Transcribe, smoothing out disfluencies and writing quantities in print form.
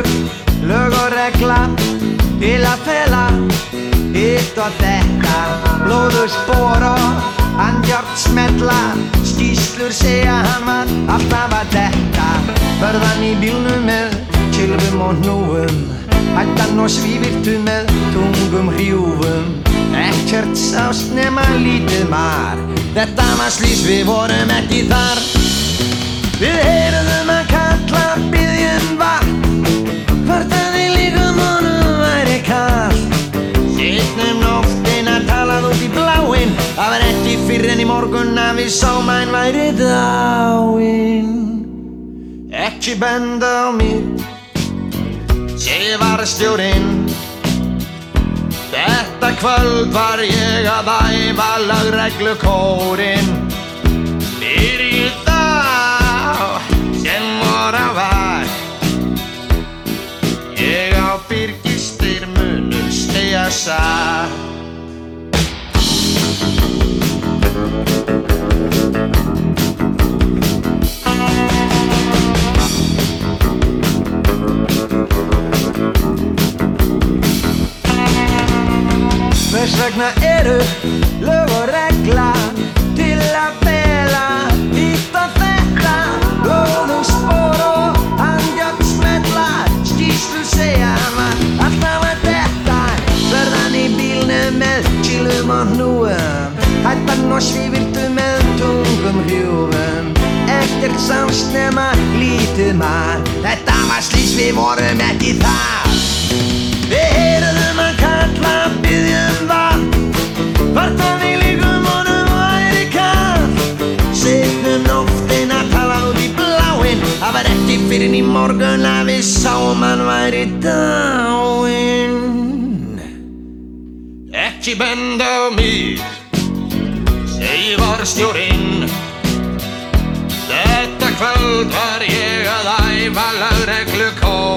lög og regla til að fela hitt og þetta. Blóðuspor og andjárn smella, skýrslur segja hann var alltaf að detta. Börðan í bílnum með kylfum og hnúum, hættan og svívirtu með tungum hrjúfum. Ekkert sást nema lítið mar, þetta var slys, við vorum ekki þar. Við heyrðum að kalla, biðjum vatn, hvort að við líkum honum væri kalt. Seinna nóttina talað út í bláinn, það var ekki fyrr en í morgun að við sáum að hann væri dáinn. Ekki benda á mig, segir varðstjórinn, þetta kvöld var ég að æfa lögreglukórinn. Fyrir dag sem voru á vakt, ég á Birgistir munu segja satt. Hvers vegna eru lög og regla til að fela hitt og þetta. Blóðuspor og andjárn smella, skýrslur segja hann var alltaf að detta. Börðan í bílnum með kylfum og hnúum, hættan og svívirtu með tungum hrjúfum. Ekkert sást nema lítið mar, þetta var slys, við vorum ekki þar. Við heyrðum að kalla, biðjum vatn, hvort að við líkum honum væri kalt. Seinna nóttina talað út í bláinn, það var ekki fyrr en í morgun að við sáum hann væri dáinn. Ekki benda á mig, segir varðstjórinn, þetta kvöld var ég að æfa lögreglukórinn.